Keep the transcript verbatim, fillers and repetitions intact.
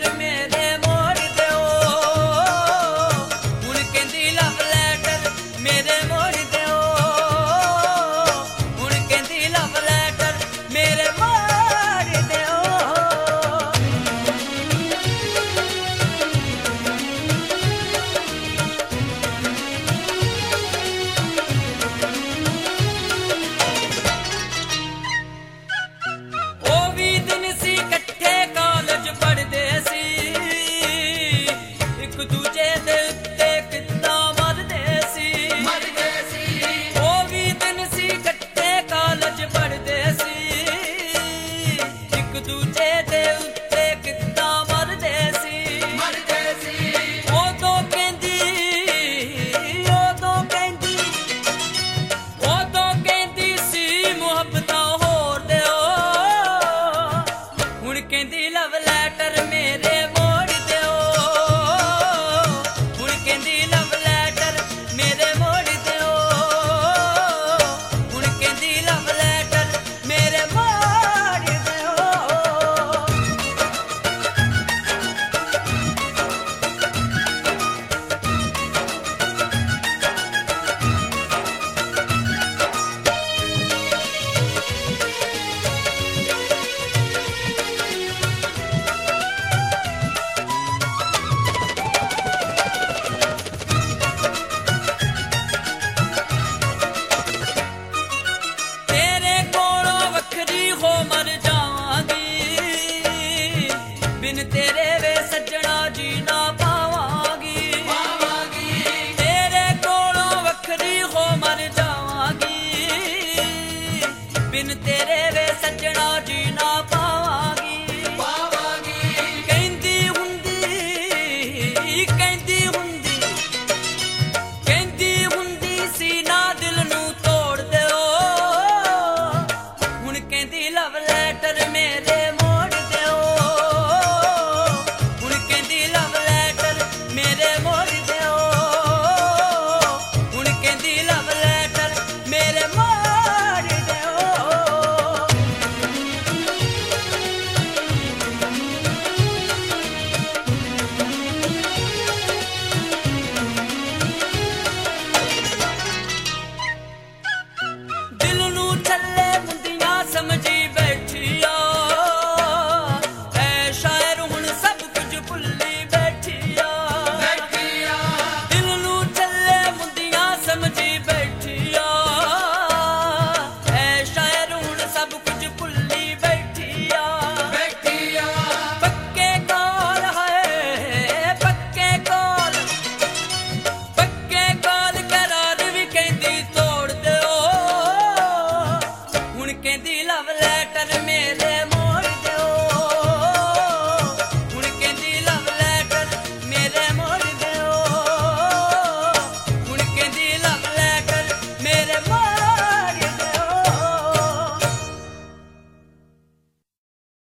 Letter ਮੇਰੇ ਮੋੜ ਦਿਓ, ਹੁਣ ਕਹਿੰਦੀ ਲਵ ਲੈਟਰ ਮੇਰੇ ਮੋੜ ਦਿਓ, ਹੁਣ ਕਹਿੰਦੀ ਲਵ ਲੈਟਰ ਮੇਰੇ ਮੋੜ ਦਿਓ। ਉਹ ਵੀ ਦਿਨ ਸੀ ਇਕੱਠੇ ਕਾਲਜ ਪੜ੍ਹਦੇ ਸੀ, ਇੱਕ ਦੂਜੇ ਦੇ ਉੱਤੇ ਕਿੱਦਾਂ ਮਰਦੇ ਸੀ ਮਰਦੇ ਸੀ। ਉਹ ਵੀ ਦਿਨ ਸੀ ਇਕੱਠੇ ਕਾਲਜ ਪੜ੍ਹਦੇ ਸੀ, ਇੱਕ ਦੂਜੇ ਦੇ ਉੱਤੇ ਕਿੱਦਾਂ ਮਰਦੇ ਸੀ ਮਰਦੇ ਸੀ। ਉਦੋਂ ਕਹਿੰਦੀ ਉਦੋਂ ਕਹਿੰਦੀ ਉਦੋਂ ਕਹਿੰਦੀ ਸੀ ਮੁਹੱਬਤਾਂ ਹੋਰ ਦਿਓ, ਹੁਣ ਕਹਿੰਦੀ ਲਵ ਲੈਟਰ ਮੇਰੇ ਮੋੜ ਦਿਓ, ਹੁਣ ਕਹਿੰਦੀ ਲਵ ਲੈਟਰ ਮੇਰੇ ਮੋੜ ਦਿਓ, ਹੁਣ ਕਹਿੰਦੀ ਲਵ ਲੈਟਰ ਮੇਰੇ ਮੋੜ ਦਿਓ। ਤੇਰੇ ਕੋਲੋਂ ਵੱਖਰੀ ਹੋ ਮਰ ਜਾਵਾਂਗੀ, ਬਿਨ ਤੇਰੇ ਵੇ ਸੱਜਣਾ ਜੀਣਾ